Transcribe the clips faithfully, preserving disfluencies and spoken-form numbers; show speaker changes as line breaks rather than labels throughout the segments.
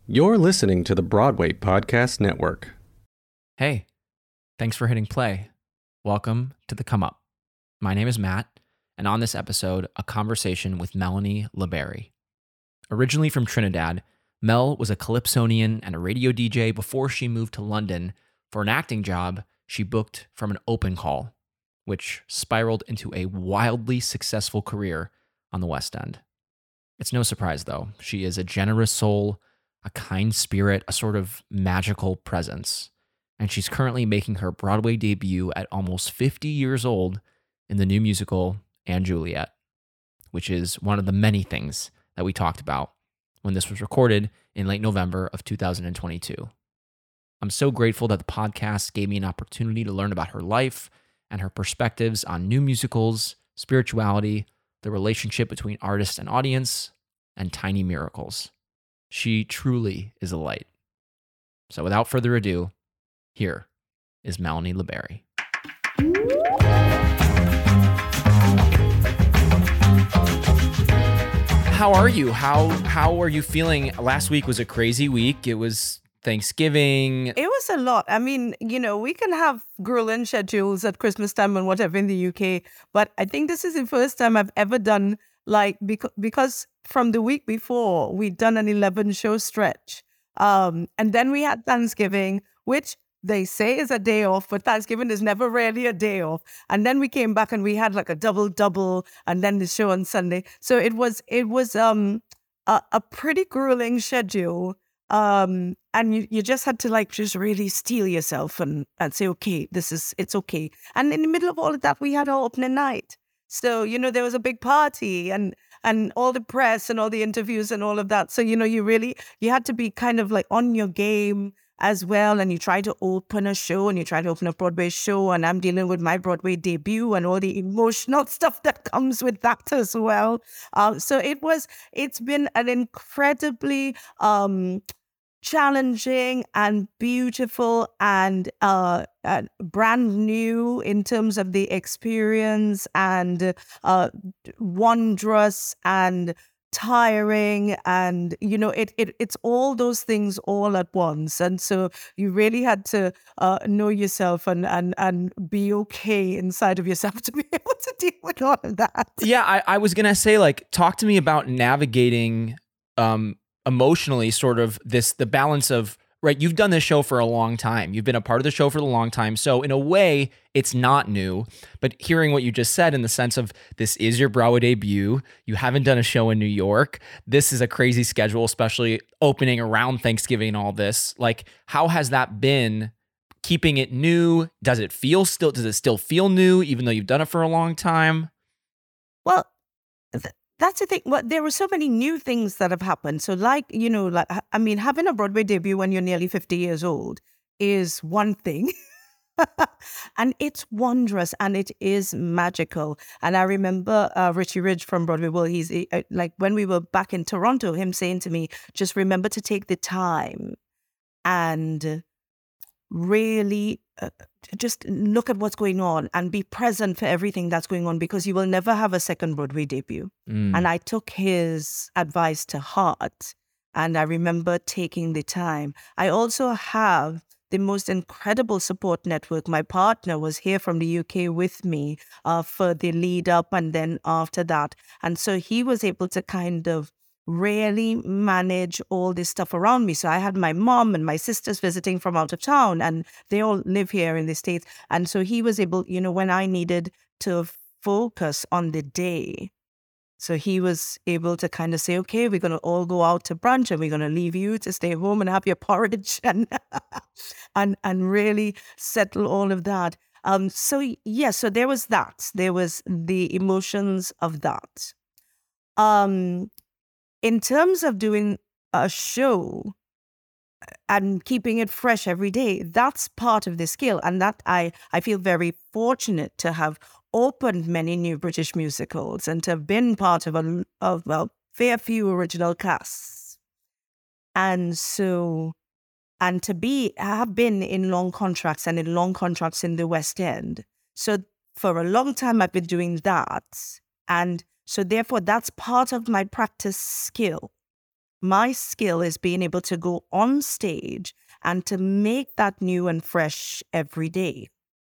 You're listening to the Broadway Podcast Network.
Hey, thanks for hitting play. Welcome to The Come Up. My name is Matt, and on this episode, a conversation with Melanie LeBerry. Originally from Trinidad, Mel was a calypsonian and a radio D J before she moved to London for an acting job she booked from an open call, which spiraled into a wildly successful career on the West End. It's no surprise, though. She is a generous soul, a kind spirit, a sort of magical presence. And she's currently making her Broadway debut at almost fifty years old in the new musical & Juliet, which is one of the many things that we talked about when this was recorded in late November of two thousand twenty-two. I'm so grateful that the podcast gave me an opportunity to learn about her life and her perspectives on new musicals, spirituality, the relationship between artist and audience, and tiny miracles. She truly is a light. So without further ado, here is Melanie LeBerry. How are you? How how are you feeling? Last week was a crazy week. It was Thanksgiving.
It was a lot. I mean, you know, we can have grueling schedules at Christmas time and whatever in the U K, but I think this is the first time I've ever done like because because from the week before we'd done an eleven show stretch, um, and then we had Thanksgiving, which they say is a day off, but Thanksgiving is never really a day off. And then we came back and we had like a double double, and then the show on Sunday. So it was it was um a, a pretty grueling schedule. Um, and you, you just had to like just really steel yourself and, and say, okay, this is, it's okay. And in the middle of all of that, we had our opening night. So, you know, there was a big party and, and all the press and all the interviews and all of that. So, you know, you really, you had to be kind of like on your game as well. And you try to open a show and you try to open a Broadway show. And I'm dealing with my Broadway debut and all the emotional stuff that comes with that as well. Um, so it was, it's been an incredibly, um, challenging and beautiful and uh, uh, brand new in terms of the experience, and uh, wondrous and tiring, and you know it, it it's all those things all at once. And so you really had to uh, know yourself and and and be okay inside of yourself to be able to deal with all of that.
Yeah, I, I was gonna say, like, talk to me about navigating um emotionally sort of this, the balance of, right, you've done this show for a long time. You've been a part of the show for a long time. So in a way, it's not new. But hearing what you just said in the sense of this is your Broadway debut, you haven't done a show in New York. This is a crazy schedule, especially opening around Thanksgiving and all this. Like, how has that been keeping it new? Does it feel still, does it still feel new even though you've done it for a long time?
Well, th- That's the thing. Well, there were so many new things that have happened. So like, you know, like, I mean, having a Broadway debut when you're nearly fifty years old is one thing. And it's wondrous and it is magical. And I remember uh, Richie Ridge from Broadway World, he's uh, like, when we were back in Toronto, him saying to me, just remember to take the time and really uh, just look at what's going on and be present for everything that's going on, because you will never have a second Broadway debut.
Mm.
And I took his advice to heart, and I remember taking the time. I also have the most incredible support network. My partner was here from the U K with me uh, for the lead up and then after that. And so he was able to kind of really manage all this stuff around me. So I had my mom and my sisters visiting from out of town, and they all live here in the States. And so he was able, you know, when I needed to focus on the day, so he was able to kind of say, okay, we're going to all go out to brunch and we're going to leave you to stay home and have your porridge and and and really settle all of that. Um. So, yeah, so there was that. There was the emotions of that. Um. In terms of doing a show and keeping it fresh every day, that's part of the skill. And that I, I feel very fortunate to have opened many new British musicals and to have been part of a, of a fair few original casts. And so, and to be, I have been in long contracts and in long contracts in the West End. So for a long time, I've been doing that. And so therefore, that's part of my practice skill. my skill is being able to go on stage and to make that new and fresh every day.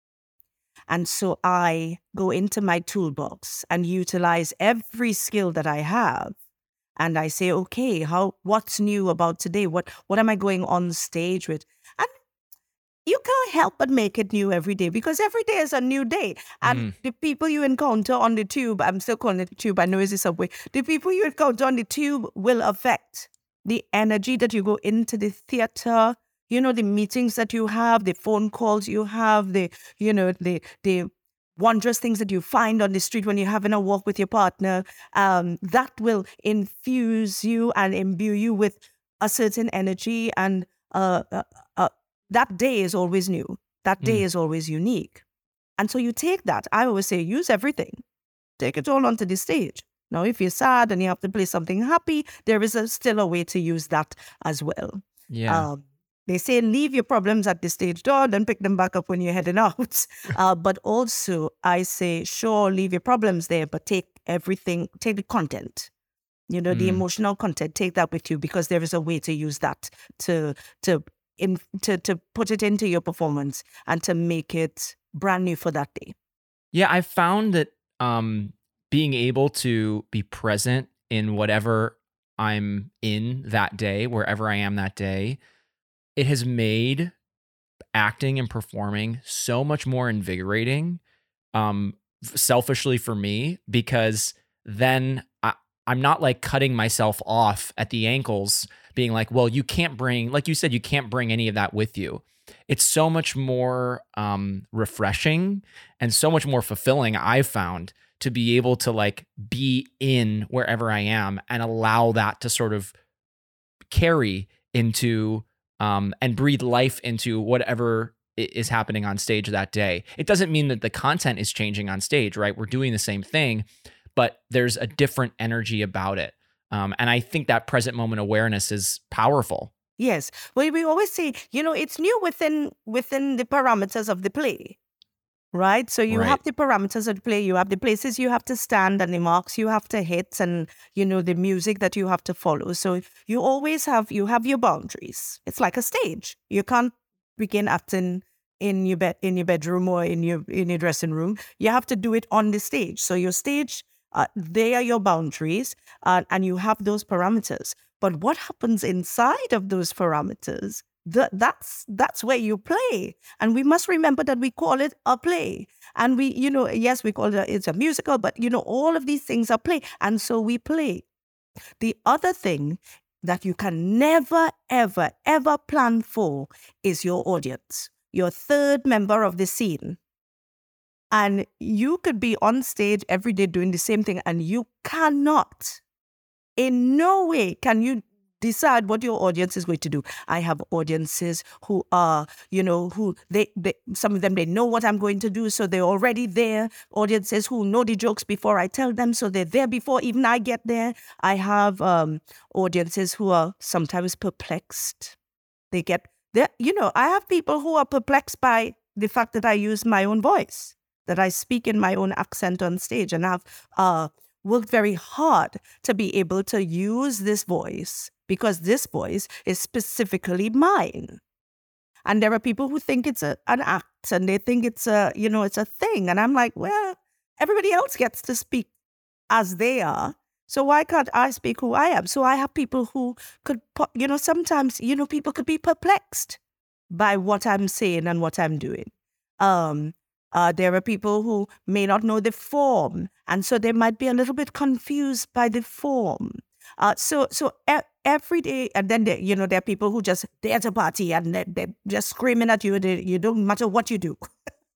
And so I go into my toolbox and utilize every skill that I have. And I say, okay, how what's new about today? What what am I going on stage with? And you can't help but make it new every day, because every day is a new day. And
Mm.
the people you encounter on the tube, I'm still calling it the tube, I know it's the subway. The people you encounter on the tube will affect the energy that you go into the theater, you know, the meetings that you have, the phone calls you have, the, you know, the, the wondrous things that you find on the street when you're having a walk with your partner. Um, that will infuse you and imbue you with a certain energy, and uh, uh, uh, that day is always new. That day
Mm.
is always unique. And so you take that. I always say, use everything. Take it all onto the stage. Now, if you're sad and you have to play something happy, there is a, still a way to use that as well.
Yeah.
Um, they say, leave your problems at the stage door, then pick them back up when you're heading out. uh, but also, I say, sure, leave your problems there, but take everything, take the content. You know, the
Mm.
emotional content, take that with you, because there is a way to use that to to in to to put it into your performance and to make it brand new for that day.
Yeah, I found that um, being able to be present in whatever I'm in that day, wherever I am that day, it has made acting and performing so much more invigorating, um, f- selfishly for me, because then I, I'm not like cutting myself off at the ankles, being like, well, you can't bring, like you said, you can't bring any of that with you. It's so much more um, refreshing and so much more fulfilling, I've found, to be able to like be in wherever I am and allow that to sort of carry into um, and breathe life into whatever i- is happening on stage that day. It doesn't mean that the content is changing on stage, right? We're doing the same thing, but there's a different energy about it. Um, and I think that present moment awareness is powerful.
Yes. Well, we always say, you know, it's new within within the parameters of the play, right? So you
Right.
have the parameters of the play, you have the places you have to stand and the marks you have to hit, and, you know, the music that you have to follow. So you always have, you have your boundaries. It's like a stage. You can't begin acting in your bed, in your bedroom or in your in your dressing room. You have to do it on the stage. So your stage, uh, they are your boundaries, uh, and you have those parameters. But what happens inside of those parameters? Th- that's that's where you play, and we must remember that we call it a play. And we, you know, yes, we call it it's a musical, but you know, all of these things are play, and so we play. The other thing that you can never, ever, ever plan for is your audience, your third member of the scene. And you could be on stage every day doing the same thing, and you cannot, in no way can you decide what your audience is going to do. I have audiences who are, you know, who they, they some of them, they know what I'm going to do, so they're already there. Audiences who know the jokes before I tell them, so they're there before even I get there. I have um, audiences who are sometimes perplexed. They get there, you know, I have people who are perplexed by the fact that I use my own voice, that I speak in my own accent on stage, and I've uh, worked very hard to be able to use this voice, because this voice is specifically mine. And there are people who think it's a, an act, and they think it's a, you know, it's a thing. And I'm like, well, everybody else gets to speak as they are. So why can't I speak who I am? So I have people who could, po- you know, sometimes, you know, people could be perplexed by what I'm saying and what I'm doing. Um, uh, there are people who may not know the form, and so they might be a little bit confused by the form. Uh, so, so e- every day, and then there, you know, there are people who just they're at a party and they, they're just screaming at you. They, you don't matter what you do,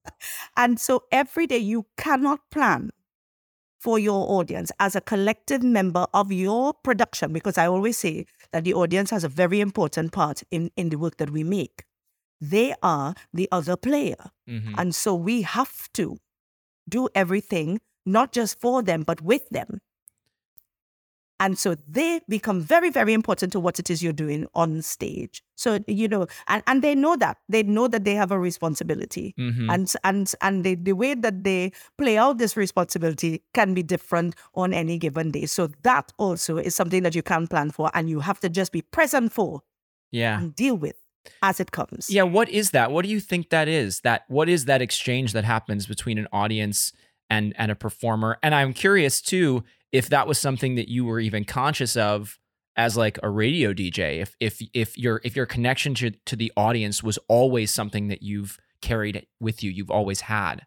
and so every day you cannot plan for your audience as a collective member of your production, because I always say that the audience has a very important part in in the work that we make. They are the other player,
Mhm.
and so we have to do everything not just for them but with them. And so they become very, very important to what it is you're doing on stage. So, you know, and, and they know that. They know that they have a responsibility.
Mm-hmm.
And and and they, the way that they play out this responsibility can be different on any given day. So that also is something that you can plan for and you have to just be present for
Yeah.
and deal with as it comes.
Yeah. What is that? What do you think that is? That what is that exchange that happens between an audience and and a performer? And I'm curious too, if that was something that you were even conscious of as like a radio D J, if if if your if your connection to, to the audience was always something that you've carried with you, you've always had.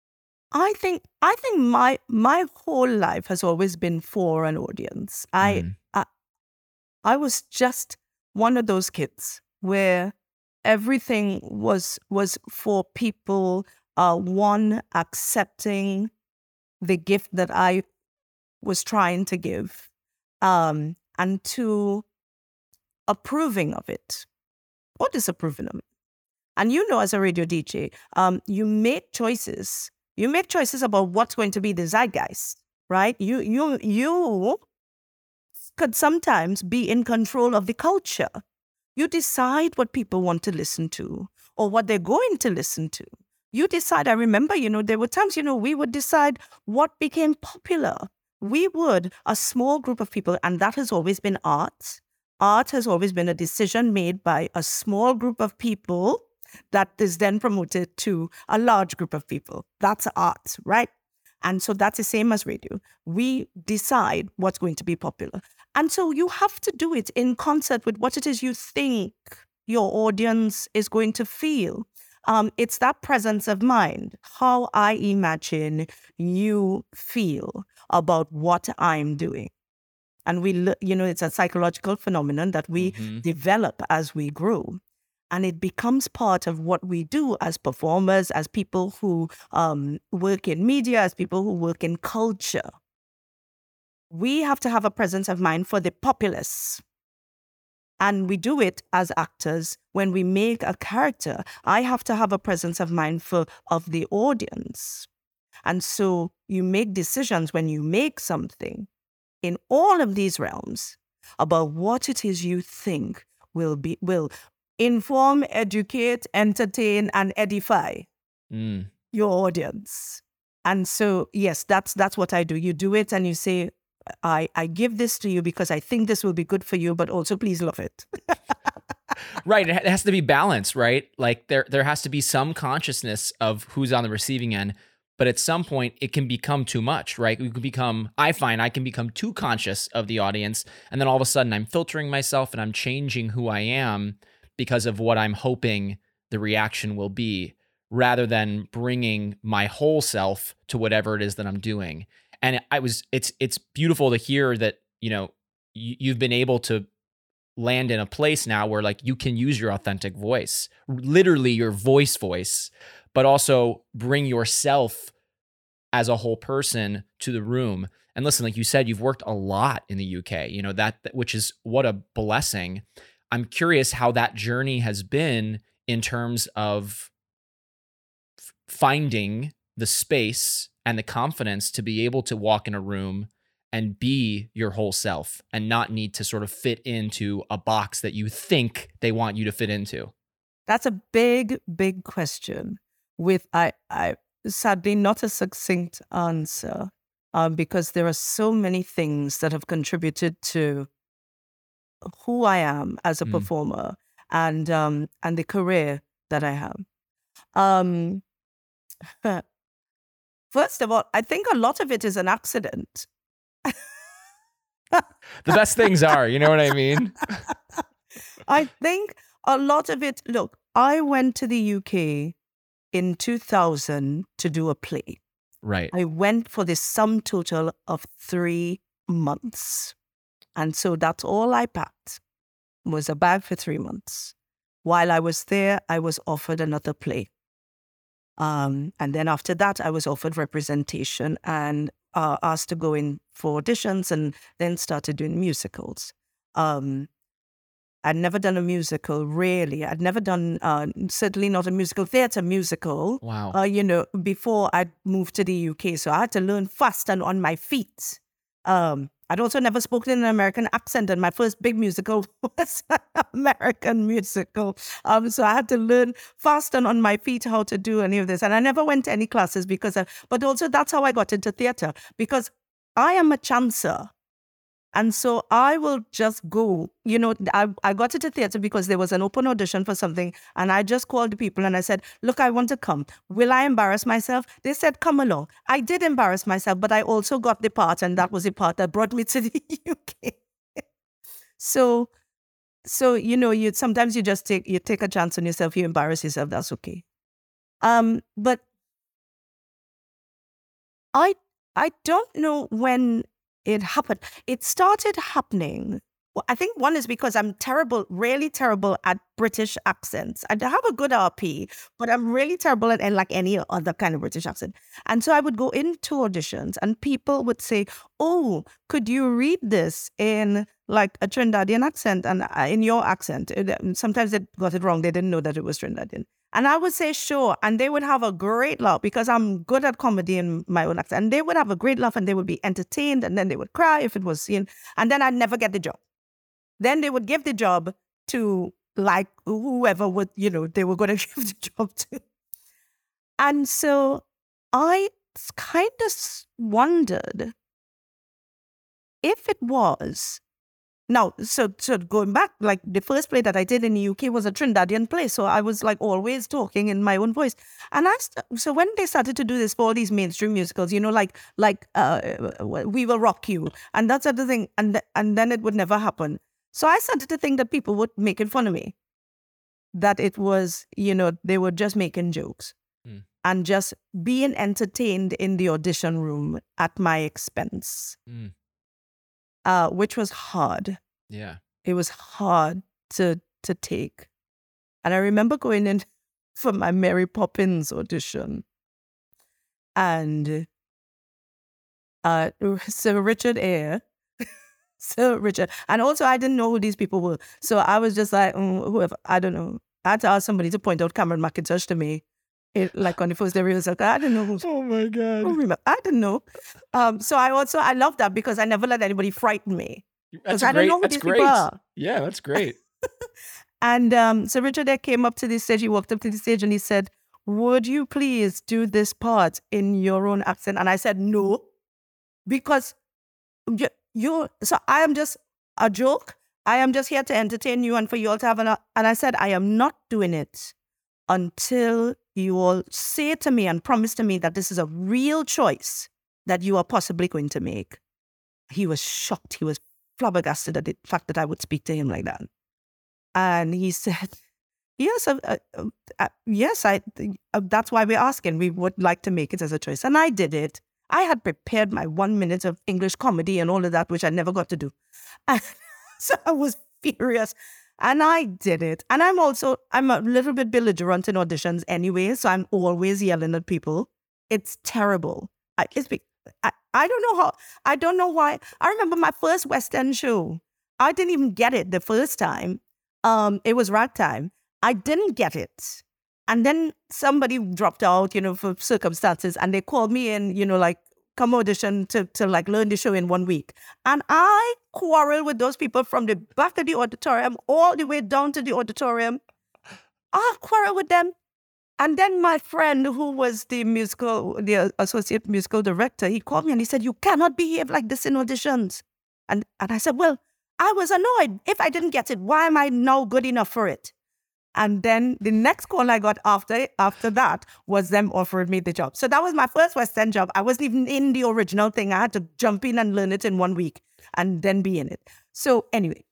I think I think my my whole life has always been for an audience. I
Mm.
I, I was just one of those kids where everything was was for people, uh, one, accepting the gift that I was trying to give, um, and two, approving of it or disapproving of it. And you know, as a radio D J, um, you make choices. You make choices about what's going to be the zeitgeist, right? You you you could sometimes be in control of the culture. You decide what people want to listen to or what they're going to listen to. You decide. I remember, you know, there were times, you know, we would decide what became popular. We would, a small group of people, and that has always been art. Art has always been a decision made by a small group of people that is then promoted to a large group of people. That's art, right? And so that's the same as radio. We decide what's going to be popular. And so you have to do it in concert with what it is you think your audience is going to feel. Um, it's that presence of mind, how I imagine you feel about what I'm doing. And we, you know, it's a psychological phenomenon that we
Mhm.
develop as we grow. And it becomes part of what we do as performers, as people who um, work in media, as people who work in culture. We have to have a presence of mind for the populace. And we do it as actors. When we make a character, I have to have a presence of mind for of the audience. And so you make decisions when you make something in all of these realms about what it is you think will be will inform, educate, entertain, and edify
Mm.
your audience. And so, yes, that's that's what I do. You do it and you say, I, I give this to you because I think this will be good for you, but also please love it.
Right. It has to be balanced, right? Like there there has to be some consciousness of who's on the receiving end, but at some point it can become too much, right? We can become, I find I can become too conscious of the audience, and then all of a sudden I'm filtering myself and I'm changing who I am because of what I'm hoping the reaction will be, rather than bringing my whole self to whatever it is that I'm doing. And I was, it's, it's beautiful to hear that, you know, you, you've been able to land in a place now where like you can use your authentic voice, literally your voice voice, but also bring yourself as a whole person to the room. And listen, like you said, you've worked a lot in the U K, you know, that, which is what a blessing. I'm curious how that journey has been in terms of f- finding the space and the confidence to be able to walk in a room and be your whole self and not need to sort of fit into a box that you think they want you to fit into.
That's a big, big question with, I, I sadly, not a succinct answer, um, because there are so many things that have contributed to who I am as a
Mm.
performer and um, and the career that I have. Um, first of all, I think a lot of it is an accident.
The best things are, you know what I mean?
I think a lot of it, look, I went to the U K in two thousand to do a play.
Right.
I went for the sum total of three months. And so that's all I packed, was a bag for three months. While I was there, I was offered another play. Um, and then after that, I was offered representation and uh, asked to go in for auditions, and then started doing musicals. Um, I'd never done a musical, really. I'd never done, uh, certainly not a musical theatre musical,
Wow.
uh, you know, before I moved to the U K. So I had to learn fast and on my feet. Um, I'd also never spoken in an American accent, and my first big musical was an American musical. Um, so I had to learn fast and on my feet how to do any of this. And I never went to any classes because of, but also that's how I got into theater, because I am a chancer. And so I will just go, you know, I, I got into theater because there was an open audition for something. And I just called the people and I said, look, I want to come. Will I embarrass myself? They said, come along. I did embarrass myself, but I also got the part. And that was the part that brought me to the U K. so, so, you know, you sometimes you just take, you take a chance on yourself. You embarrass yourself. That's okay. Um, but I, I don't know when it happened. It started happening. Well, I think one is because I'm terrible, really terrible at British accents. I have a good R P, but I'm really terrible at like any other kind of British accent. And so I would go into auditions and people would say, oh, could you read this in like a Trinidadian accent and in your accent? Sometimes they got it wrong. They didn't know that it was Trinidadian. And I would say, sure. And they would have a great laugh because I'm good at comedy in my own accent. And they would have a great laugh and they would be entertained. And then they would cry if it was seen. And then I'd never get the job. Then they would give the job to like whoever would, you know, they were going to give the job to. And so I kind of wondered if it was. Now, so so going back, like the first play that I did in the U K was a Trinidadian play. So I was like always talking in my own voice. And I st- so when they started to do this for all these mainstream musicals, you know, like like uh, We Will Rock You and that sort of thing. And, th- and then it would never happen. So I started to think that people would make fun of me. That it was, you know, they were just making jokes mm. and just being entertained in the audition room at my expense. Mm. Uh, which was hard.
Yeah.
It was hard to to take. And I remember going in for my Mary Poppins audition. And uh, Sir Richard Eyre, Sir Richard, and also I didn't know who these people were. So I was just like, mm, whoever, I don't know. I had to ask somebody to point out Cameron McIntosh to me. It, like on the first day rehearsal, I didn't know who.
Oh my God.
Remember, I didn't know. Um, so I also, I love that because I never let anybody frighten me.
That's
I
great.
don't know who
That's
these
great.
people are.
Yeah, that's great.
And um, so Richard Eyre came up to the stage, he walked up to the stage and he said, would you please do this part in your own accent? And I said, no, because you, you so I am just a joke. I am just here to entertain you and for you all to have an, and I said, I am not doing it until you all say to me and promise to me that this is a real choice that you are possibly going to make. He was shocked. He was flabbergasted at the fact that I would speak to him like that. And he said, yes, uh, uh, uh, yes, I. Uh, that's why we're asking. We would like to make it as a choice. And I did it. I had prepared my one minute of English comedy and all of that, which I never got to do. And so I was furious. And I did it. And I'm also, I'm a little bit belligerent in auditions anyway, so I'm always yelling at people. It's terrible. I, it's, I, I don't know how, I don't know why. I remember my first West End show. I didn't even get it the first time. Um, it was ragtime. I didn't get it. And then somebody dropped out, you know, for circumstances, and they called me in, you know, like, come audition to, to like learn the show in one week. And I quarreled with those people from the back of the auditorium all the way down to the auditorium. I quarreled with them. And then my friend who was the musical, the associate musical director, he called me and he said, you cannot behave like this in auditions. And, and I said, well, I was annoyed. If I didn't get it, why am I now good enough for it? And then the next call I got after after that was them offering me the job. So that was my first West End job. I wasn't even in the original thing. I had to jump in and learn it in one week and then be in it. So anyway,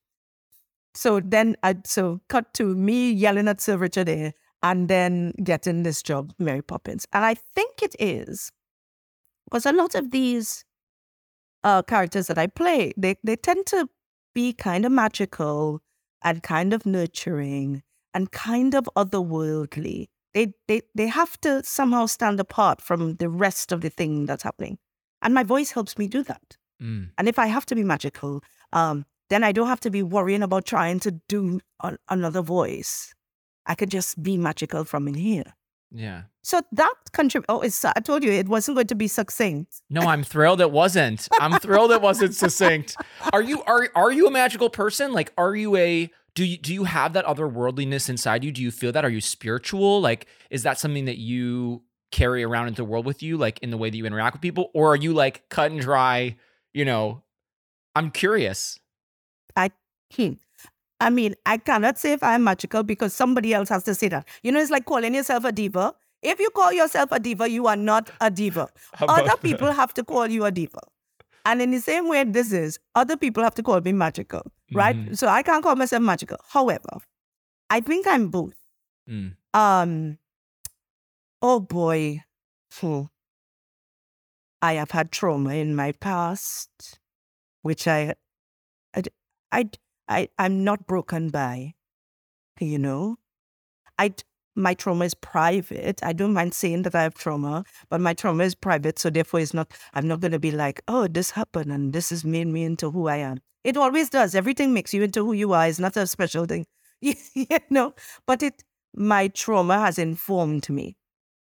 so then I so cut to me yelling at Sir Richard Eyre and then getting this job, Mary Poppins. And I think it is because a lot of these uh, characters that I play, they they tend to be kind of magical and kind of nurturing and kind of otherworldly. They, they they have to somehow stand apart from the rest of the thing that's happening. And my voice helps me do that. Mm. And if I have to be magical, um, then I don't have to be worrying about trying to do a- another voice. I could just be magical from in here.
Yeah.
So that contrib- Oh, it's, I told you it wasn't going to be succinct.
No, I'm thrilled it wasn't. I'm thrilled it wasn't succinct. Are you are are you a magical person? Like, are you a do you do you have that otherworldliness inside you? Do you feel that? Are you spiritual? Like, is that something that you carry around into the world with you, like in the way that you interact with people, or are you like cut and dry? You know, I'm curious.
I. Hmm. I mean, I cannot say if I'm magical because somebody else has to say that. You know, it's like calling yourself a diva. If you call yourself a diva, you are not a diva. Other people have to call you a diva. And in the same way this is, other people have to call me magical, right? Mm-hmm. So I can't call myself magical. However, I think I'm both. Mm. Um. Oh boy. Hmm. I have had trauma in my past, which I, I, I, I, I'm not broken by, you know. I, my trauma is private. I don't mind saying that I have trauma, but my trauma is private. So therefore it's not, I'm not going to be like, oh, this happened and this has made me into who I am. It always does. Everything makes you into who you are. It's not a special thing, you know, but it, my trauma has informed me.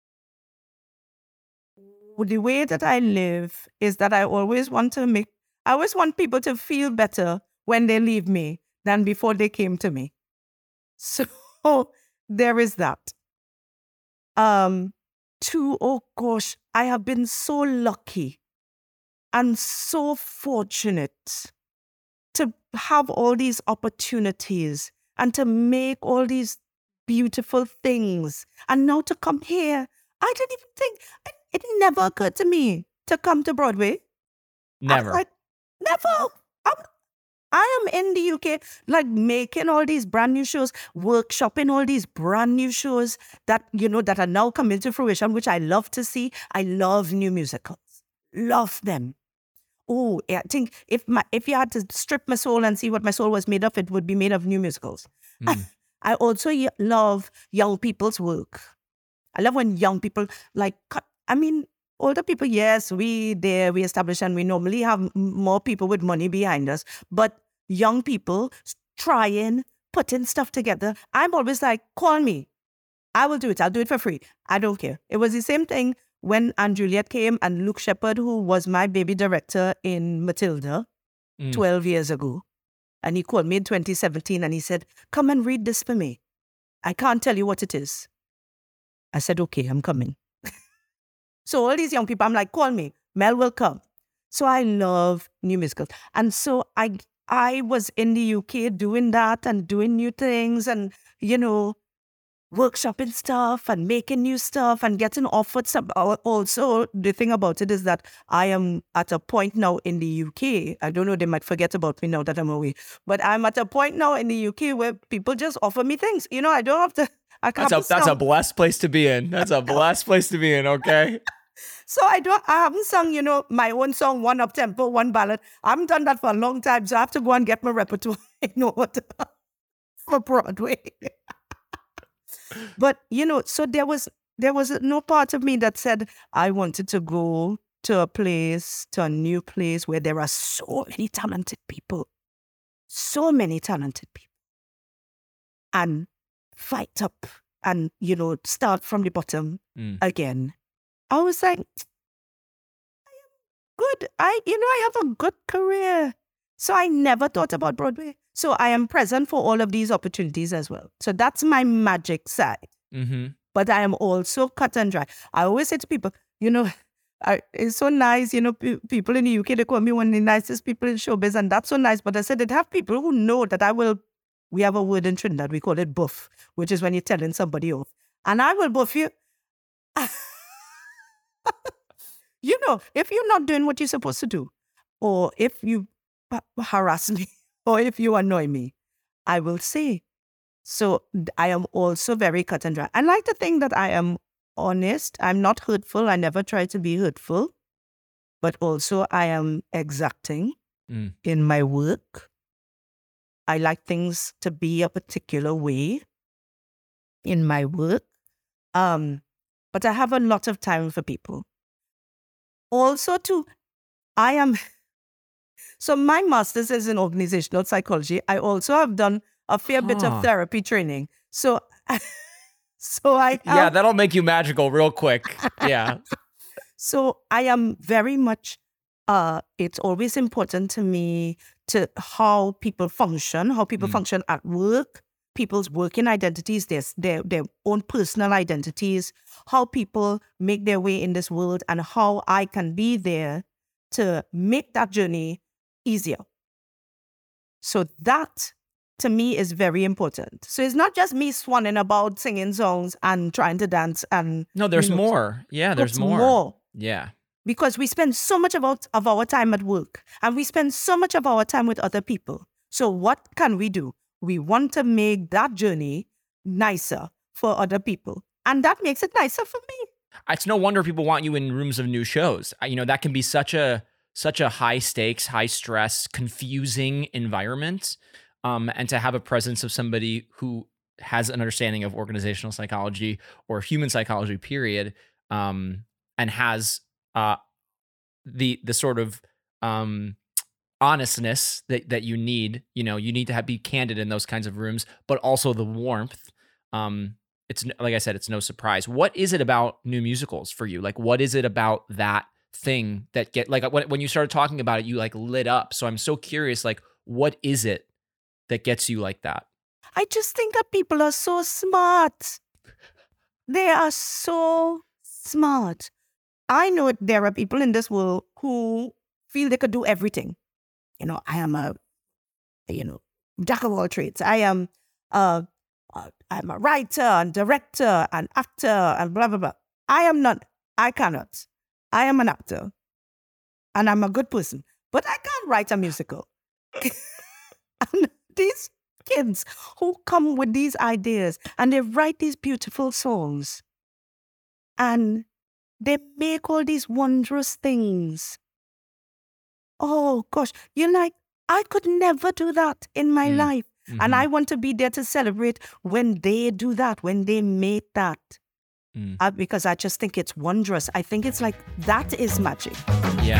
The way that I live is that I always want to make, I always want people to feel better when they leave me than before they came to me. So there is that. Um, two, oh gosh, I have been so lucky and so fortunate to have all these opportunities and to make all these beautiful things. And now to come here, I didn't even think, it never occurred to me to come to Broadway.
Never.
I, I, never. I'm, I am in the U K, like making all these brand new shows, workshopping all these brand new shows that, you know, that are now coming to fruition, which I love to see. I love new musicals. Love them. Oh, I think if my if you had to strip my soul and see what my soul was made of, it would be made of new musicals. Mm. I also love young people's work. I love when young people, like, I mean, older people, yes, we there, we establish, and we normally have more people with money behind us. But young people trying, putting stuff together, I'm always like, call me. I will do it. I'll do it for free. I don't care. It was the same thing when Anne Juliet came and Luke Shepherd, who was my baby director in Matilda mm. twelve years ago. And he called me in twenty seventeen and he said, come and read this for me. I can't tell you what it is. I said, okay, I'm coming. So all these young people, I'm like, call me. Mel will come. So I love new musicals. And so I I was in the U K doing that and doing new things and, you know, workshopping stuff and making new stuff and getting offered some. Also, the thing about it is that I am at a point now in the U K. I don't know, they might forget about me now that I'm away. But I'm at a point now in the U K where people just offer me things. You know, I don't have to. I can't
that's a, that's a blessed place to be in. That's a blessed place to be in, okay?
So I don't, I haven't sung, you know, my own song, one up tempo, one ballad. I haven't done that for a long time, so I have to go and get my repertoire in order for Broadway. But, you know, so there was, there was no part of me that said I wanted to go to a place, to a new place where there are so many talented people, so many talented people, and fight up and, you know, start from the bottom mm. again. I was like, I am good. I, you know, I have a good career. So I never thought about Broadway. So I am present for all of these opportunities as well. So that's my magic side. Mm-hmm. But I am also cut and dry. I always say to people, you know, I, it's so nice, you know, p- people in the U K, they call me one of the nicest people in showbiz, and that's so nice. But I said, they have people who know that I will, we have a word in Trinidad, we call it buff, which is when you're telling somebody off. And I will buff you. You know, if you're not doing what you're supposed to do, or if you harass me, or if you annoy me, I will say. So I am also very cut and dry. I like to think that I am honest. I'm not hurtful. I never try to be hurtful. But also I am exacting mm. in my work. I like things to be a particular way in my work. Um, but I have a lot of time for people. Also, too, I am... So my master's is in organizational psychology. I also have done a fair huh. bit of therapy training. So, So I have,
Yeah, that'll make you magical real quick. Yeah.
So I am very much, uh, it's always important to me to how people function, how people
Mm.
function at work, people's working identities, their, their, their own personal identities, how people make their way in this world, and how I can be there to make that journey easier. So that, to me, is very important. So it's not just me swanning about singing songs and trying to dance and...
No, there's
you know,
more. Yeah, there's
it's
more.
more.
Yeah.
Because we spend so much of our, of our time at work, and we spend so much of our time with other people. So what can we do? We want to make that journey nicer for other people. And that makes it nicer for me.
It's no wonder people want you in rooms of new shows. I- You know, that can be such a such a high stakes, high stress, confusing environment. Um, and to have a presence of somebody who has an understanding of organizational psychology or human psychology, period, um, and has uh, the the sort of um, honestness that that you need. You know, you need to have, be candid in those kinds of rooms, but also the warmth. Um, it's n- like I said, it's no surprise. What is it about new musicals for you? Like, what is it about that thing that get like when when you started talking about it, you like lit up. So I'm so curious, like, what is it that gets you like that?
I just think that people are so smart. They are so smart. I know there are people in this world who feel they could do everything. You know, I am a, you know, jack of all trades. I am, uh, uh, I'm a writer and director and actor and blah, blah, blah. I am not. I cannot. I am an actor and I'm a good person, but I can't write a musical. And these kids who come with these ideas and they write these beautiful songs and they make all these wondrous things. Oh gosh, you're like, I could never do that in my
Mm.
life.
Mhm.
And I want to be there to celebrate when they do that, when they make that.
Mm.
Uh, because I just think it's wondrous. I think it's like, that is magic.
Yeah.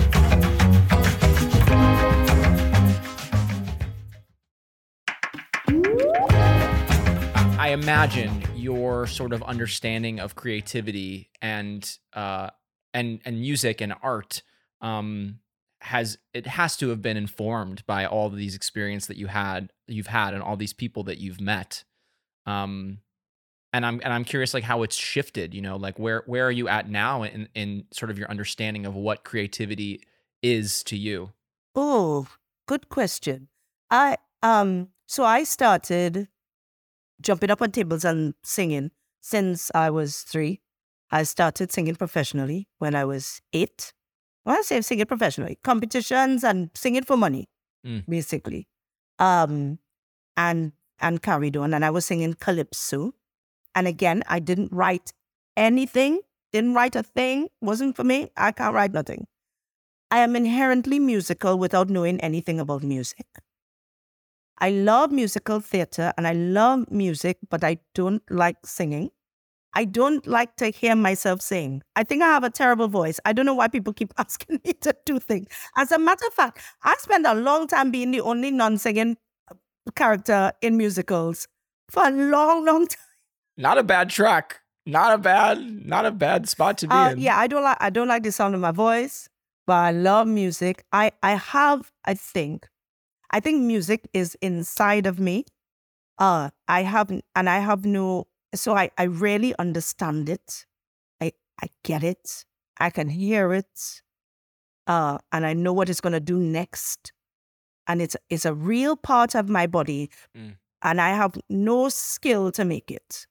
I imagine your sort of understanding of creativity and uh, and and music and art um, has it has to have been informed by all of these experiences that you had you've had and all these people that you've met. Um, and I'm and I'm curious, like, how it's shifted. You know, like where where are you at now in in sort of your understanding of what creativity is to you?
Oh, good question. I um so I started jumping up on tables and singing since I was three. I started singing professionally when I was eight. When I say singing professionally, competitions and singing for money,
Mm.
basically. Um and and carried on. And I was singing calypso. And again, I didn't write anything, didn't write a thing, wasn't for me. I can't write nothing. I am inherently musical without knowing anything about music. I love musical theater and I love music, but I don't like singing. I don't like to hear myself sing. I think I have a terrible voice. I don't know why people keep asking me to do things. As a matter of fact, I spent a long time being the only non-singing character in musicals for a long, long time.
Not a bad track. Not a bad, not a bad spot to be
Uh,
in.
yeah, I don't like I don't like the sound of my voice, but I love music. I I have I think I think music is inside of me. Uh, I have and I have no so I I really understand it. I I get it. I can hear it. Uh, and I know what it's gonna do next. And it's it's a real part of my body,
Mm.
and I have no skill to make it.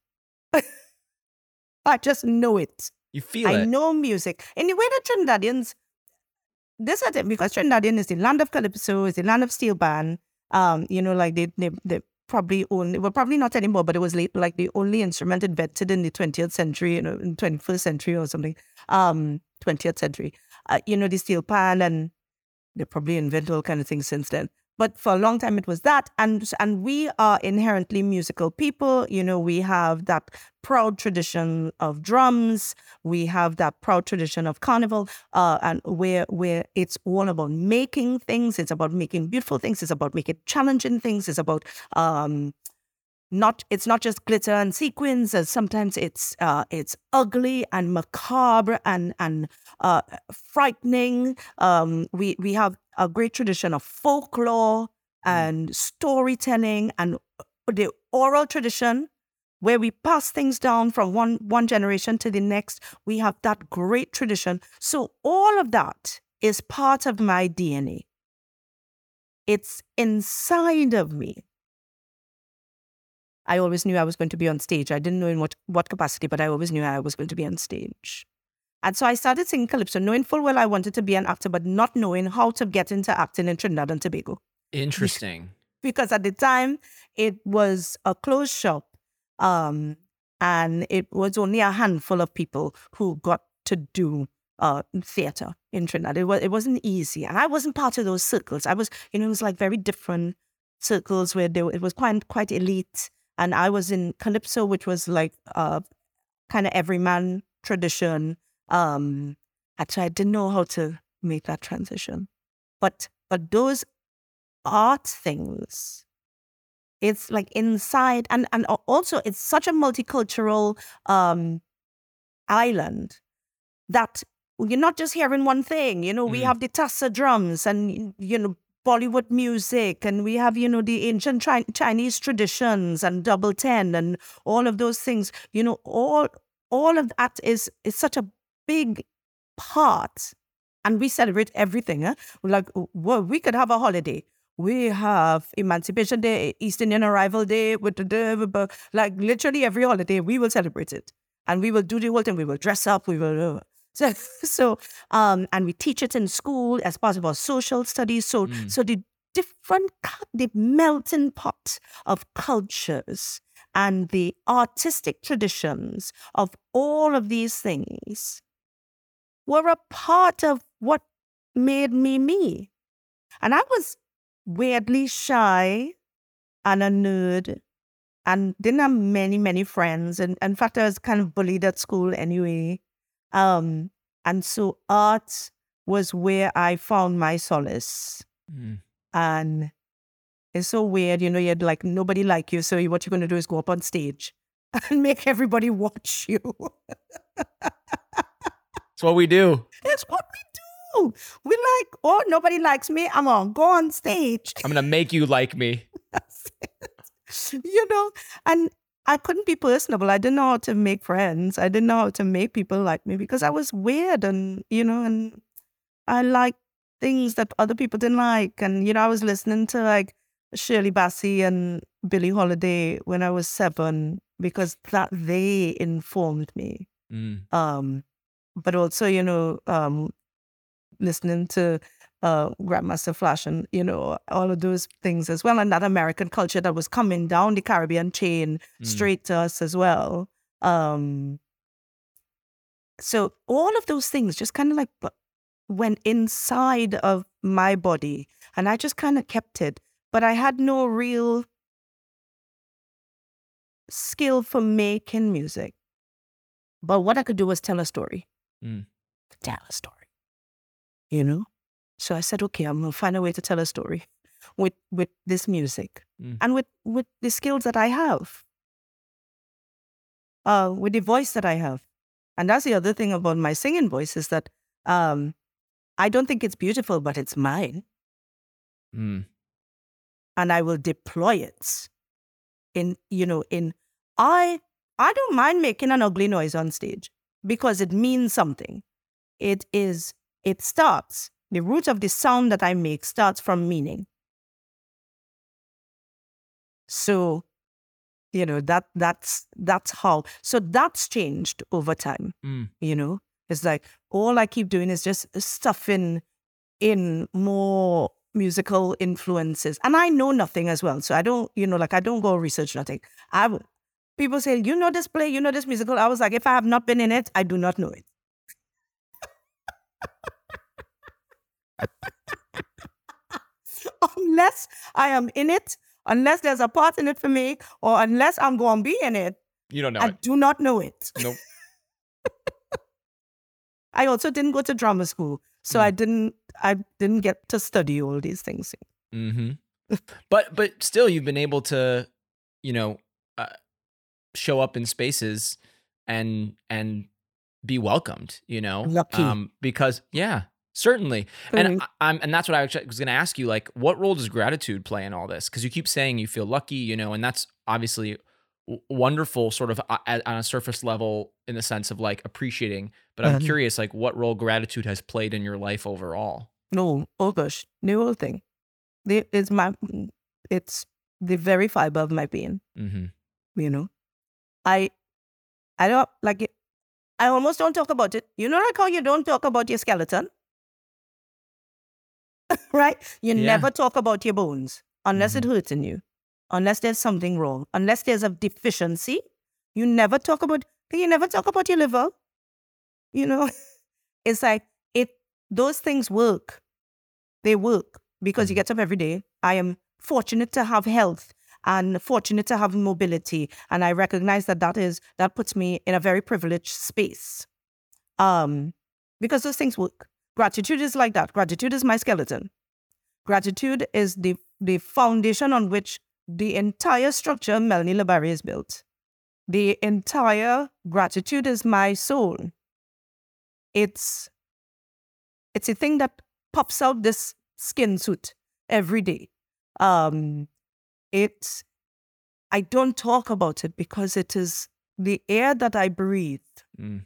I just know it.
You feel
I
it.
know music. In the way that Trinidadians, this is it, because Trinidadian is the land of calypso, is the land of steel band. Um, you know, like they they, they probably only well probably not anymore, but it was late, like the only instrument invented in the twentieth century, you know, in twenty-first century or something. Um, twentieth century. Uh, you know, the steel pan, and they probably invented all kind of things since then. But for a long time it was that, and and we are inherently musical people. You know, we have that proud tradition of drums. We have that proud tradition of carnival, uh, and where where it's all about making things. It's about making beautiful things. It's about making challenging things. It's about um, not it's not just glitter and sequins. And sometimes it's uh, it's ugly and macabre and and uh, frightening. Um, we we have a great tradition of folklore and storytelling and the oral tradition, where we pass things down from one one generation to the next. We have that great tradition. So all of that is part of my D N A. It's inside of me. I always knew I was going to be on stage. I didn't know in what, what capacity, but I always knew I was going to be on stage. And so I started singing calypso, knowing full well I wanted to be an actor, but not knowing how to get into acting in Trinidad and Tobago.
Interesting.
Because at the time, it was a closed shop, um, and it was only a handful of people who got to do uh, theater in Trinidad. It, was, it wasn't easy. And I wasn't part of those circles. I was, you know, it was like very different circles where they, it was quite, quite elite. And I was in calypso, which was like uh, kind of everyman tradition. Um, and so I didn't know how to make that transition. But but those art things, it's like inside. And, and also, it's such a multicultural um, island that you're not just hearing one thing. You know, we
Mm.
have the tassa drums and, you know, Bollywood music, and we have, you know, the ancient Chi- Chinese traditions and double ten and all of those things. You know, all all of that is is such a big part, and we celebrate everything. Eh? Like, well, we could have a holiday. We have Emancipation Day, East Indian Arrival Day, with the like literally every holiday we will celebrate it, and we will do the whole thing. We will dress up. We will. Uh, So, so um, and we teach it in school as part of our social studies. So,
Mm.
so the different, cu- the melting pot of cultures and the artistic traditions of all of these things were a part of what made me me. And I was weirdly shy and a nerd and didn't have many, many friends. And in fact, I was kind of bullied at school anyway. Um, and so art was where I found my solace.
Mm.
And it's so weird, you know, you had like nobody like you. So what you're going to do is go up on stage and make everybody watch you.
That's what we do.
It's what we do. We like, oh, nobody likes me. I'm going to go on stage.
I'm going to make you like me.
You know, and I couldn't be personable. I didn't know how to make friends. I didn't know how to make people like me because I was weird and, you know, and I liked things that other people didn't like. And, you know, I was listening to like Shirley Bassey and Billie Holiday when I was seven because that they informed me.
Mm.
Um, but also, you know, um, listening to uh, Grandmaster Flash and, you know, all of those things as well. And that American culture that was coming down the Caribbean chain
Mm.
straight to us as well. Um, so all of those things just kind of like bu- went inside of my body and I just kind of kept it. But I had no real skill for making music. But what I could do was tell a story.
Mm.
Tell a story. You know? So I said, okay, I'm going to find a way to tell a story with, with this music
Mm.
and with, with the skills that I have, uh, with the voice that I have. And that's the other thing about my singing voice is that um, I don't think it's beautiful, but it's mine.
Mm.
And I will deploy it in, you know, in, I, I don't mind making an ugly noise on stage because it means something. It is, it starts, the root of the sound that I make starts from meaning. So, you know, that that's that's how, so that's changed over time,
Mm.
you know? It's like, all I keep doing is just stuffing in more musical influences. And I know nothing as well. So I don't, you know, like I don't go research nothing. I would, people say, you know this play, you know this musical. I was like, if I have not been in it, I do not know it. Unless I am in it, unless there's a part in it for me, or unless I'm going to be in it,
You don't know
I
it.
do not know it.
Nope.
I also didn't go to drama school, so
Mm.
I didn't I didn't get to study all these things.
Mm-hmm. But but still, you've been able to, you know, show up in spaces and and be welcomed, you know?
Lucky.
Um, because yeah, certainly. And
Mhm.
I, I'm and that's what I actually was going to ask you, like, what role does gratitude play in all this? Because you keep saying you feel lucky, you know, and that's obviously w- wonderful, sort of uh, at, on a surface level, in the sense of like appreciating. But I'm
Um,
curious, like, what role gratitude has played in your life overall.
No, oh gosh, the whole thing. The, it's my, it's the very fiber of my being.
Mm-hmm.
You know, I, I don't like it. I almost don't talk about it. You know, like how you don't talk about your skeleton, right? You
Yeah.
never talk about your bones unless
Mhm.
it hurts in you, unless there's something wrong, unless there's a deficiency. You never talk about. You never talk about your liver. You know, it's like it. Those things work. They work because you
Mhm.
get up every day. I am fortunate to have health and fortunate to have mobility, and I recognize that that is that puts me in a very privileged space. Um, because those things work. Gratitude is like that. Gratitude is my skeleton. Gratitude is the the foundation on which the entire structure of Melanie Labari is built. The entire gratitude is my soul. It's it's a thing that pops out this skin suit every day. Um, it's I don't talk about it because it is the air that I breathe.
Mm.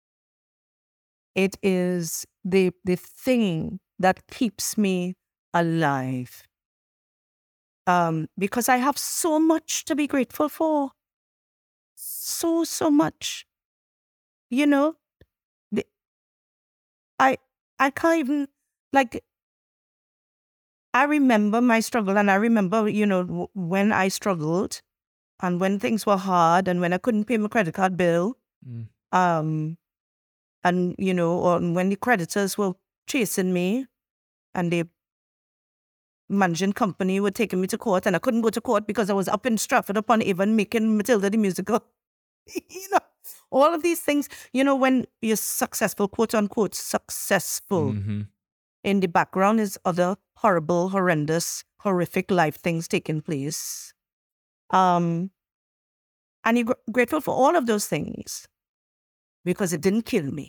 It is the the thing that keeps me alive. Um, because I have so much to be grateful for. So, so much. You know, the, I I can't even like I remember my struggle, and I remember, you know, w- when I struggled and when things were hard and when I couldn't pay my credit card bill.
Mm.
Um, and, you know, or when the creditors were chasing me and the managing company were taking me to court, and I couldn't go to court because I was up in Stratford upon Avon making Matilda the musical. You know, all of these things, you know, when you're successful, quote unquote, successful,
Mhm.
in the background is other horrible, horrendous, horrific life things taking place. Um, and you're gr- grateful for all of those things because it didn't kill me.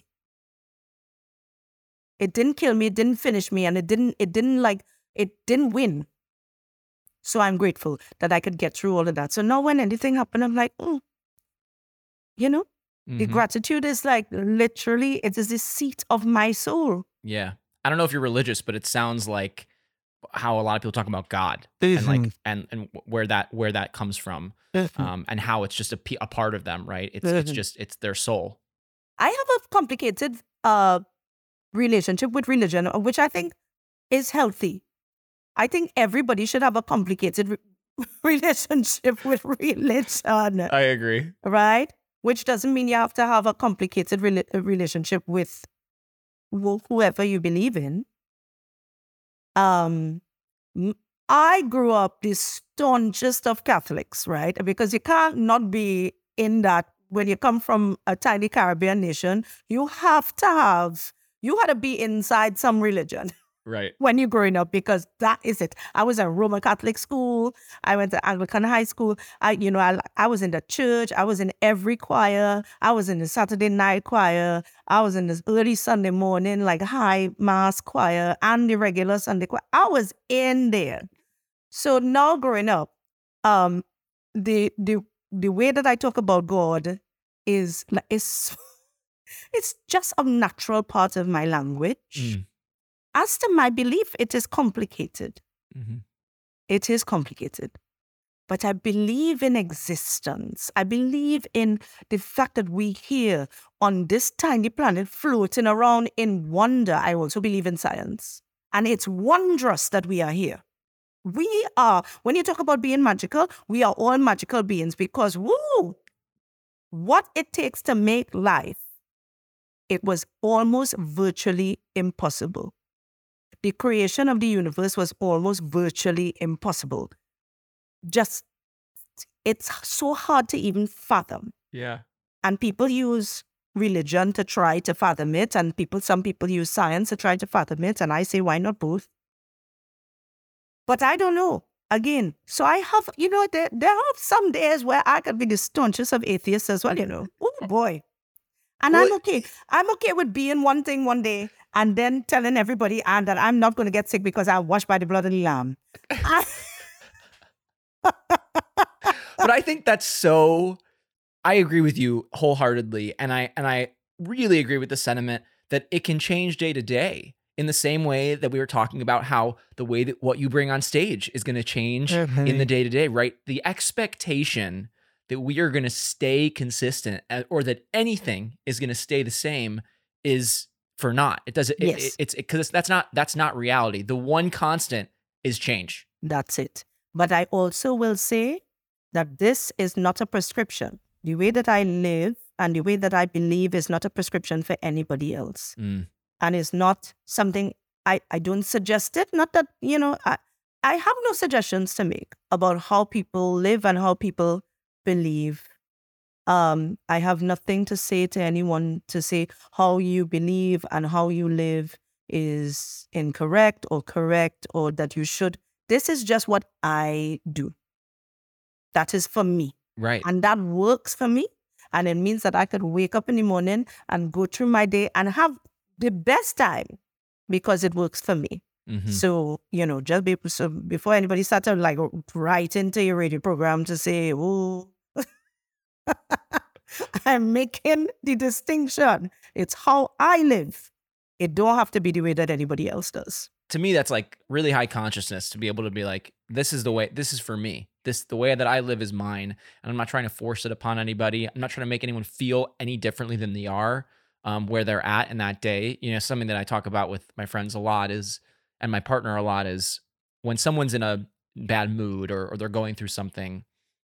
It didn't kill me. It didn't finish me, and it didn't. It didn't like. It didn't win. So I'm grateful that I could get through all of that. So now when anything happened, I'm like, mm, you know, the
Mhm.
gratitude is like literally, it is the seat of my soul.
Yeah. I don't know if you're religious, but it sounds like how a lot of people talk about God and like and and where that where that comes from, um, and how it's just a, p- a part of them, right? It's it's
Mhm.
just it's their soul.
I have a complicated uh relationship with religion, uh, which I think is healthy. I think everybody should have a complicated re- relationship with religion,
I agree.
right? Which doesn't mean you have to have a complicated rela- uh, relationship with wh- whoever you believe in. Um, m- I grew up the staunchest of Catholics, right? Because you can't not be in that when you come from a tiny Caribbean nation. You have to have, you had to be inside some religion
Right.
when you're growing up, because that is it. I was at Roman Catholic school. I went to Anglican high school. I, you know, I, I was in the church. I was in every choir. I was in the Saturday night choir. I was in this early Sunday morning, like high mass choir and the regular Sunday choir. I was in there. So now growing up, um, the the the way that I talk about God is like is it's just a natural part of my language.
Mm.
As to my belief, it is complicated.
Mhm.
It is complicated. But I believe in existence. I believe in the fact that we here on this tiny planet floating around in wonder. I also believe in science. And it's wondrous that we are here. We are, when you talk about being magical, we are all magical beings because, woo, what it takes to make life, it was almost virtually impossible. The creation of the universe was almost virtually impossible. Just, it's so hard to even fathom.
Yeah.
And people use religion to try to fathom it, and people, some people use science to try to fathom it, and I say, why not both? But I don't know. again, so I have, you know, there, there are some days where I could be the staunchest of atheists as well, you know. Oh, boy. And
Well,
I'm okay. I'm okay with being one thing one day and then telling everybody and that I'm not going to get sick because I'm washed by the blood of the Lamb. I-
but I think that's so, I agree with you wholeheartedly. And I, and I really agree with the sentiment that it can change day to day in the same way that we were talking about how the way that what you bring on stage is going to change in the day to day, right? The expectation that we are going to stay consistent uh, or that anything is going to stay the same is for naught. It doesn't,
Yes.
it, it, it's because that's not, that's not reality. The one constant is change.
That's it. But I also will say that this is not a prescription. The way that I live and the way that I believe is not a prescription for anybody else.
Mm.
And it's not something, I, I don't suggest it. Not that, you know, I, I have no suggestions to make about how people live and how people believe. Um, I have nothing to say to anyone to say how you believe and how you live is incorrect or correct or that you should. This is just what I do. That is for me.
Right.
And that works for me. And it means that I could wake up in the morning and go through my day and have the best time because it works for me.
Mm-hmm.
So, you know, just be, so before anybody starts to like write into your radio program to say, oh, I'm making the distinction. It's how I live. It don't have to be the way that anybody else does.
To me, that's like really high consciousness to be able to be like, this is the way, this is for me. This, the way that I live is mine. And I'm not trying to force it upon anybody. I'm not trying to make anyone feel any differently than they are, um, where they're at in that day. You know, something that I talk about with my friends a lot is, and my partner a lot is when someone's in a bad mood or, or they're going through something,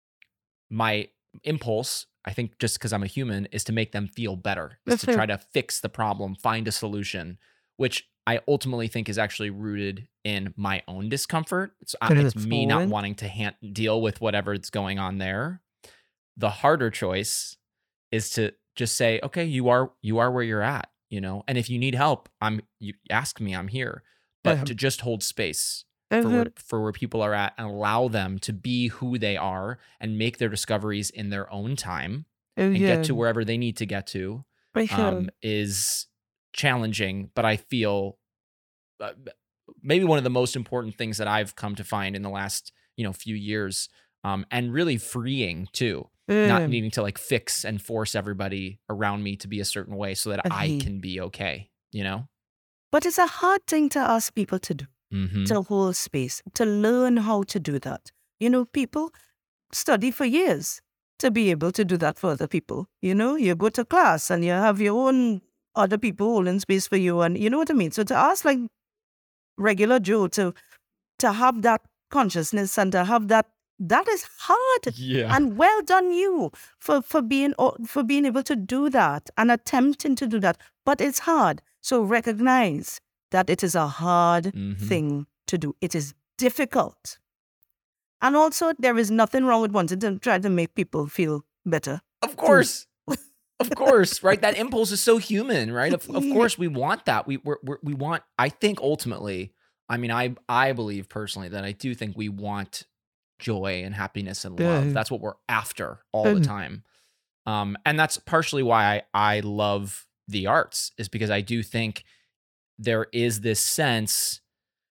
my impulse, I think just because I'm a human, is to make them feel better, is to try to fix the problem, find a solution, which I ultimately think is actually rooted in my own discomfort. It's, it's me not wanting to ha- deal with whatever's going on there. The harder choice is to just say, okay, you are you are where you're at, you know, and if you need help, I'm you ask me, I'm here. But
Uh-huh.
to just hold space
Uh-huh.
for where, for where people are at and allow them to be who they are and make their discoveries in their own time
Oh,
and
yeah.
get to wherever they need to get to
For sure.
um, is challenging. But I feel uh, maybe one of the most important things that I've come to find in the last, you know, few years, um, and really freeing too, not
Mm.
needing to like fix and force everybody around me to be a certain way so that I
Agree.
can be okay, you know?
But it's a hard thing to ask people to do,
Mm-hmm.
to hold space, to learn how to do that. You know, people study for years to be able to do that for other people. You know, you go to class and you have your own other people holding space for you. And you know what I mean? So to ask like regular Joe to to have that consciousness and to have that, that is hard.
Yeah.
And well done you for, for being for being able to do that and attempting to do that. But it's hard. So recognize that it is a hard
Mhm.
thing to do. It is difficult. And also there is nothing wrong with wanting to try to make people feel better.
Of course. Of course, right? That impulse is so human, right? Of, of
Yeah.
course we want that. We we're, we're, we want, I think ultimately, I mean, I I believe personally that I do think we want joy and happiness and love.
Yeah.
That's what we're after all the
Mhm.
time. Um, and that's partially why I, I love the arts, is because I do think there is this sense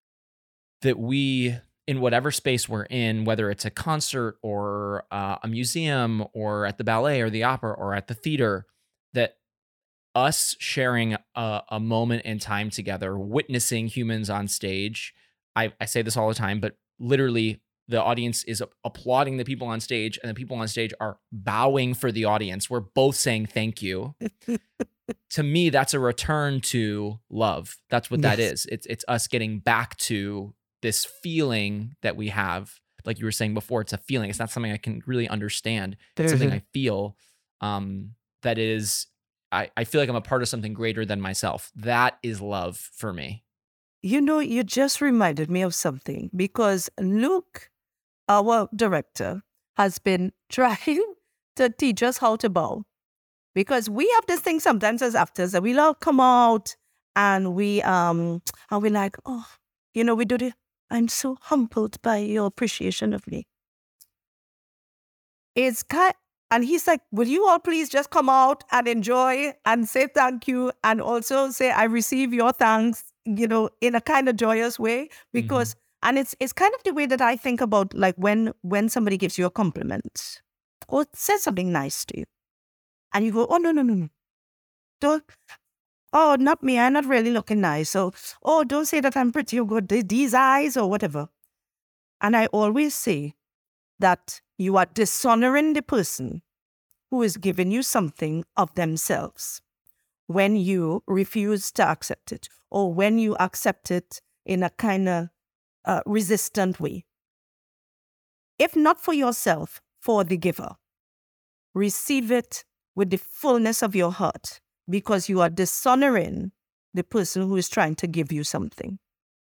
that we, in whatever space we're in, whether it's a concert or uh, a museum or at the ballet or the opera or at the theater, that us sharing a, a moment in time together, witnessing humans on stage. I, I say this all the time, but literally the audience is applauding the people on stage and the people on stage are bowing for the audience. We're both saying thank you. To me, that's a return to love. That's what that
Yes.
is. It's it's us getting back to this feeling that we have. Like you were saying before, it's a feeling. It's not something I can really understand. It's something I feel um, that is, I, I feel like I'm a part of something greater than myself. That is love for me.
You know, you just reminded me of something because Luke, our director, has been trying to teach us how to bow. Because we have this thing sometimes as actors that we all come out and we um and we like, oh, you know, we do the I'm so humbled by your appreciation of me. It's kind, and he's like, will you all please just come out and enjoy and say thank you and also say, I receive your thanks, you know, in a kind of joyous way because, mm-hmm. and it's it's kind of the way that I think about like when when somebody gives you a compliment or says something nice to you and you go, oh, no, no, no, no. Don't, oh, not me. I'm not really looking nice. So, oh, don't say that I'm pretty or good. These eyes or whatever. And I always say that you are dishonoring the person who is giving you something of themselves when you refuse to accept it or when you accept it in a kind of uh, resistant way. If not for yourself, for the giver, receive it with the fullness of your heart because you are dishonoring the person who is trying to give you something.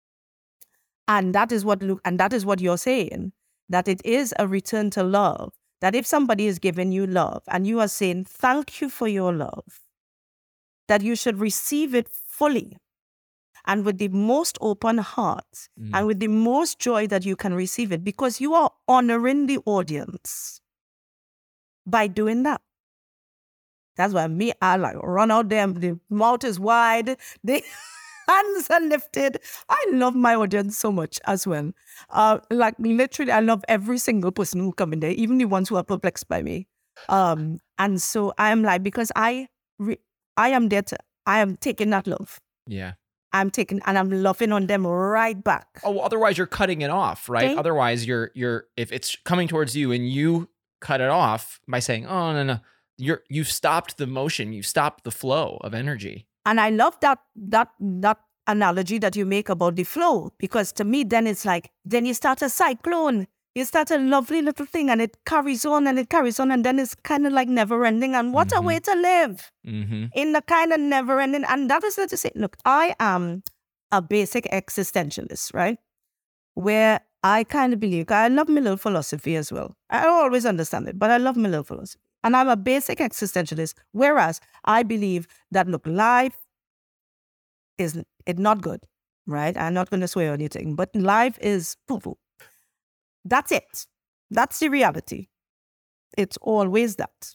And that is what Luke, and that is what you're saying, that it is a return to love. That if somebody is giving you love and you are saying, thank you for your love, that you should receive it fully and with the most open heart mm. and with the most joy that you can receive it because you are honoring the audience by doing that. That's why me, I like run out there, the mouth is wide, the hands are lifted. I love my audience so much as well. Uh, like literally, I love every single person who come in there, even the ones who are perplexed by me. Um, and so I am like, because I, re- I am there to, I am taking that love.
Yeah.
I'm taking, and I'm loving on them right back.
Oh, otherwise you're cutting it off, right? Okay. Otherwise you're, you're, if it's coming towards you and you cut it off by saying, oh, no, no, you're, you've stopped the motion, you've stopped the flow of energy.
And I love that that that analogy that you make about the flow, because to me, then it's like, then you start a cyclone. You start a lovely little thing and it carries on and it carries on and then it's kind of like never ending. And what mm-hmm. a way to live mm-hmm. in the kind of never ending. And that is not to say, look, I am a basic existentialist, right? Where I kind of believe, I love my little philosophy as well. I don't always understand it, but I love my little philosophy. And I'm a basic existentialist, whereas I believe that, look, life is it's not good, right? I'm not going to swear or anything, but life is poo-poo. That's it. That's the reality. It's always that.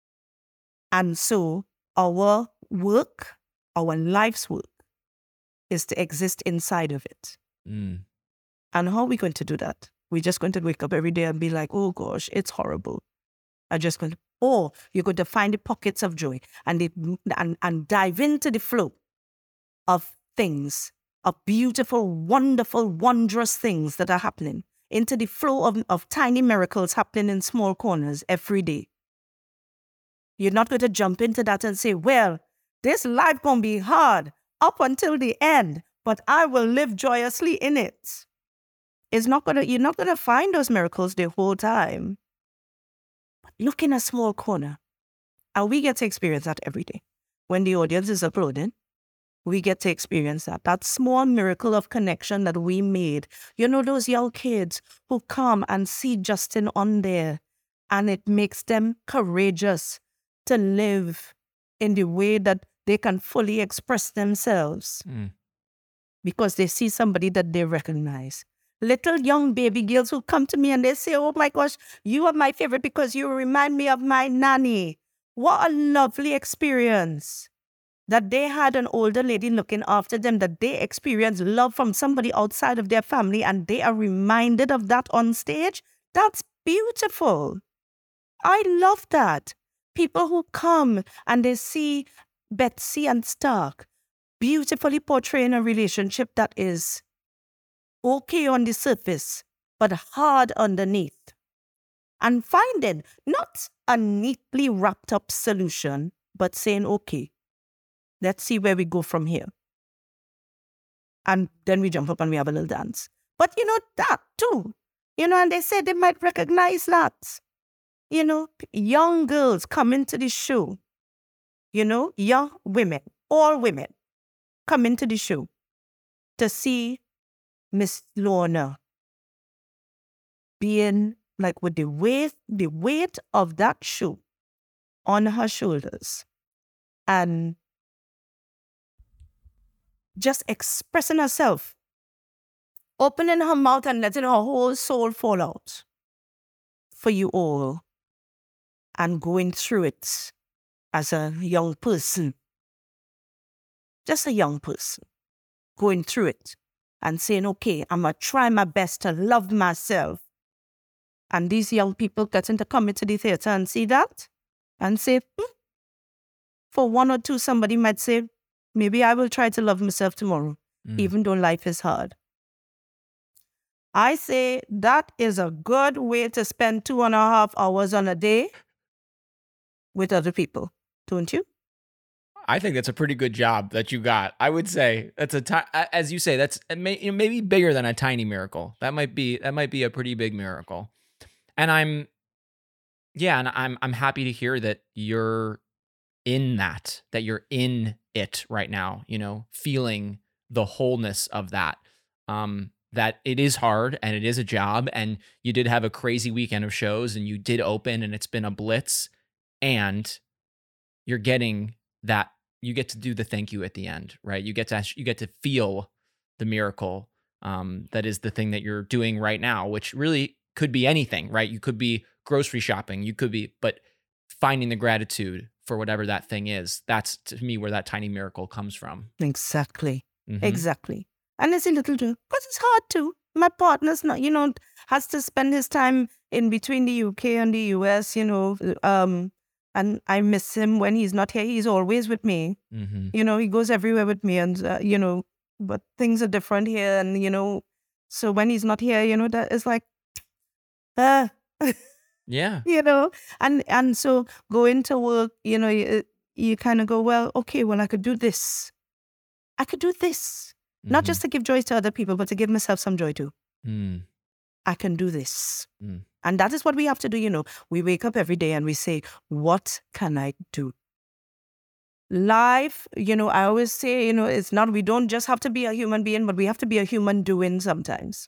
And so our work, our life's work, is to exist inside of it. Mm. And how are we going to do that? We're just going to wake up every day and be like, oh gosh, it's horrible. I'm just going to, or you're going to find the pockets of joy and, it, and, and dive into the flow of things, of beautiful, wonderful, wondrous things that are happening, into the flow of, of tiny miracles happening in small corners every day. You're not going to jump into that and say, well, this life going to be hard up until the end, but I will live joyously in it. It's not gonna, you're not going to find those miracles the whole time. But look in a small corner. And we get to experience that every day. When the audience is uploading, we get to experience that. That small miracle of connection that we made. You know, those young kids who come and see Justin on there, and it makes them courageous to live in the way that they can fully express themselves mm. because they see somebody that they recognize. Little young baby girls who come to me and they say, oh my gosh, you are my favorite because you remind me of my nanny. What a lovely experience. That they had an older lady looking after them, that they experienced love from somebody outside of their family and they are reminded of that on stage. That's beautiful. I love that. People who come and they see Betsy and Stark beautifully portraying a relationship that is okay on the surface, but hard underneath. And finding not a neatly wrapped up solution, but saying, okay, let's see where we go from here. And then we jump up and we have a little dance. But you know, that too. You know, and they say they might recognize that. You know, young girls come into the show. You know, young women, all women, come into the show to see Miss Lorna being like with the weight, the weight of that show on her shoulders. And just expressing herself opening her mouth and letting her whole soul fall out for you all and going through it as a young person, just a young person, going through it and saying, okay, I'm going to try my best to love myself. And these young people getting to come into the theater and see that and say, hmm. For one or two, somebody might say, maybe I will try to love myself tomorrow, mm. even though life is hard. I say that is a good way to spend two and a half hours on a day with other people, don't you?
I think that's a pretty good job that you got. I would say that's a ti- as you say, that's maybe bigger than a tiny miracle. That might be that might be a pretty big miracle. And I'm, yeah, and I'm I'm happy to hear that you're in that, that you're in it right now. You know, feeling the wholeness of that. Um, that it is hard and it is a job, and you did have a crazy weekend of shows, and you did open, and it's been a blitz, and you're getting that. You get to do the thank you at the end, right? You get to you get to feel the miracle. Um, that is the thing that you're doing right now, which really could be anything, right? You could be grocery shopping, you could be, but finding the gratitude for whatever that thing is, that's to me where that tiny miracle comes from.
Exactly.
Mm-hmm.
Exactly. And it's a little too, because it's hard too. My partner's not, you know, has to spend his time in between the U K and the U S, you know, um, and I miss him when he's not here. He's always with me.
Mm-hmm.
You know, he goes everywhere with me, and, uh, you know, but things are different here. And, you know, so when he's not here, you know, that is like, uh,
yeah,
you know, and, and so going to work, you know, you, you kind of go, well, okay, well, I could do this. I could do this. Mm-hmm. Not just to give joy to other people, but to give myself some joy too.
Mm.
I can do this.
Mm.
And that is what we have to do, you know. We wake up every day and we say, what can I do? Life, you know, I always say, you know, it's not, we don't just have to be a human being, but we have to be a human doing sometimes.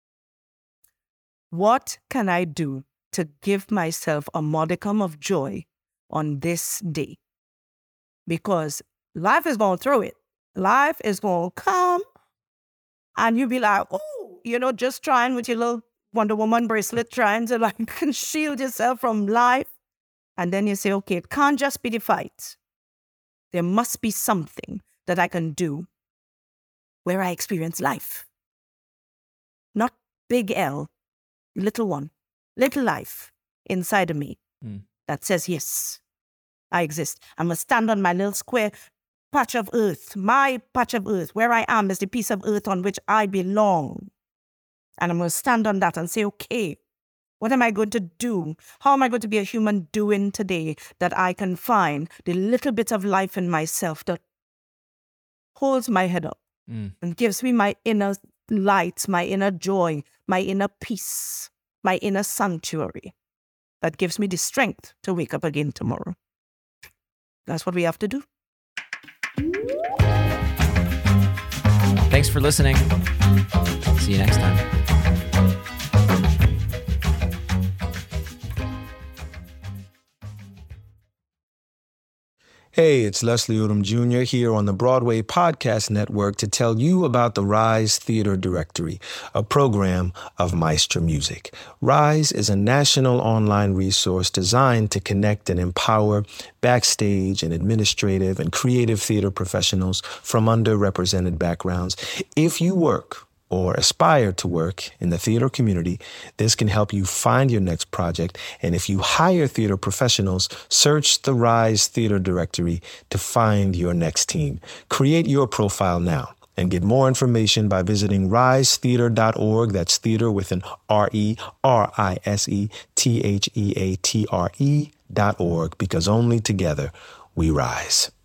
What can I do to give myself a modicum of joy on this day? Because life is going through it. Life is going to come and you'll be like, oh, you know, just trying with your little Wonder Woman bracelet, trying to like shield yourself from life. And then you say, okay, it can't just be the fight. There must be something that I can do where I experience life. Not big L, little one, little life inside of me mm. that says, yes, I exist. I'm going to stand on my little square patch of earth, my patch of earth. Where I am is the piece of earth on which I belong. And I'm going to stand on that and say, okay, what am I going to do? How am I going to be a human doing today that I can find the little bit of life in myself that holds my head up mm. and gives me my inner light, my inner joy, my inner peace, my inner sanctuary that gives me the strength to wake up again tomorrow. That's what we have to do.
Thanks for listening. See you next time.
Hey, it's Leslie Odom Junior here on the Broadway Podcast Network to tell you about the Rise Theater Directory, a program of Maestro Music. Rise is a national online resource designed to connect and empower backstage and administrative and creative theater professionals from underrepresented backgrounds. If you work or aspire to work in the theater community, this can help you find your next project. And if you hire theater professionals, search the Rise Theater Directory to find your next team. Create your profile now and get more information by visiting rise theater dot org. That's theater with an R E R I S E T H E A T R E dot org, because only together we rise.